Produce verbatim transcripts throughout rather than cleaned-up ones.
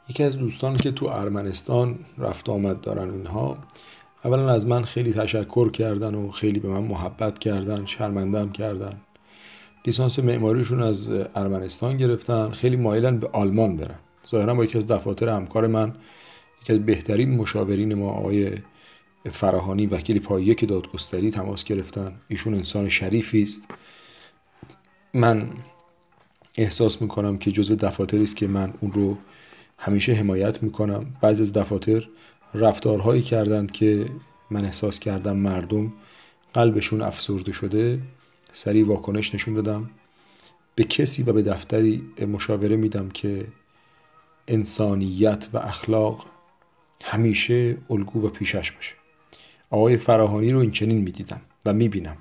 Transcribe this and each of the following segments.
یکی از دوستان که تو ارمنستان رفت آمد دارن اینها، اولا از من خیلی تشکر کردن و خیلی به من محبت کردن، شرمندم کردن. لیسانس معماریشون از ارمنستان گرفتن، خیلی مایلن به آلمان برن. ظاهرا با یکی از دفاتر همکار من، یکی از بهترین مشاورین ما آقای فراهانی، وکیل پای یک دادگستری، تماس گرفتن. ایشون انسان شریفی است. من احساس میکنم که جزو دفاتری است که من اون رو همیشه حمایت میکنم. بعضی از دفاتر رفتارهایی کردند که من احساس کردم مردم قلبشون افسرده شده، سریع واکنش نشون دادم. به کسی و به دفتری مشاوره میدم که انسانیت و اخلاق همیشه الگو و پیشش باشه. آقای فراهانی رو این چنین میدیدم و میبینم.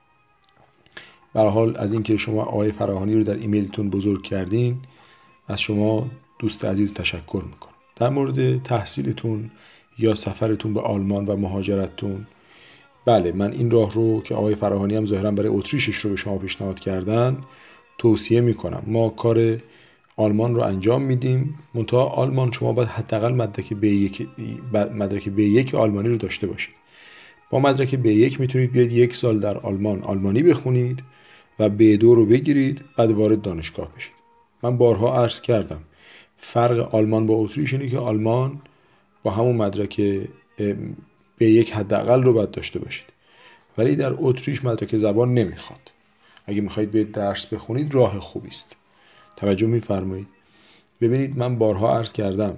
به هر حال از اینکه شما آقای فراهانی رو در ایمیلتون بزرگ کردین، از شما دوست عزیز تشکر میکنم. در مورد تحصیلتون یا سفرتون به آلمان و مهاجرتتون، بله، من این راه رو که آقای فراهانی هم ظاهرا برای اتریشش رو به شما پیشنهاد کردن توصیه میکنم. ما کار آلمان رو انجام میدیم، منتها آلمان شما باید حداقل مدرک بی یک مدرک بی یک آلمانی رو داشته باشید. با مدرک بی یک میتونید بیاید یک سال در آلمان آلمانی بخونید و بی دو رو بگیرید، بعد وارد دانشگاه بشید. من بارها عرض کردم فرق آلمان با اتریش اینه که آلمان با همون مدرک بی یک حداقل رو باید داشته باشید، ولی در اتریش مدرک زبان نمیخواد. اگه میخواید بیاید درس بخونید راه خوبی است. توجه میفرمایید. ببینید، من بارها عرض کردم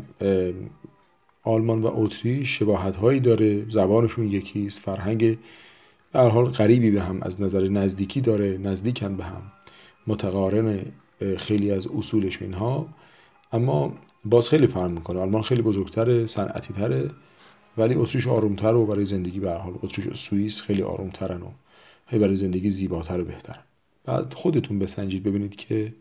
آلمان و اتریش شباهت هایی داره، زبانشون یکی است، فرهنگ به هر حال قریبی به هم از نظر نزدیکی داره، نزدیکن به هم، متقارن خیلی از اصولش اینها، اما باز خیلی فرق میکنه. آلمان خیلی بزرگتره، صنعتی تره، ولی اتریش آرومتر و برای زندگی به هر حال اتریش و سوئیس خیلی آرومترن و خیلی برای زندگی زیباتر و بهترن. بعد خودتون بسنجید ببینید که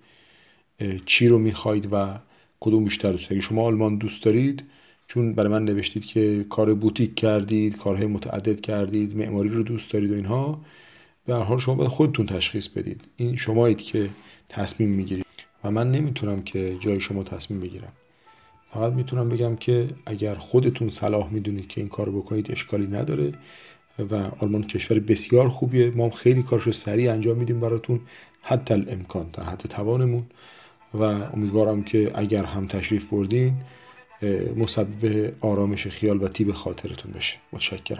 چی رو میخواید و کدوم بیشتر دوست دارید. اگه شما آلمان دوست دارید، چون برای من نوشتید که کار بوتیک کردید، کارهای متعدد کردید، معماری رو دوست دارید و اینها، به هر حال شما باید خودتون تشخیص بدید. این شمایید که تصمیم میگیرید و من نمیتونم که جای شما تصمیم بگیرم. فقط میتونم بگم که اگر خودتون صلاح میدونید که این کارو بکنید، اشکالی نداره و آلمان کشور بسیار خوبیه. ما هم خیلی کارشو سریع انجام میدیم براتون، حتی الامکان، در حد توانمون، و امیدوارم که اگر هم تشریف بردین مسبب آرامش خیال و طیب خاطرتون بشه. متشکرم.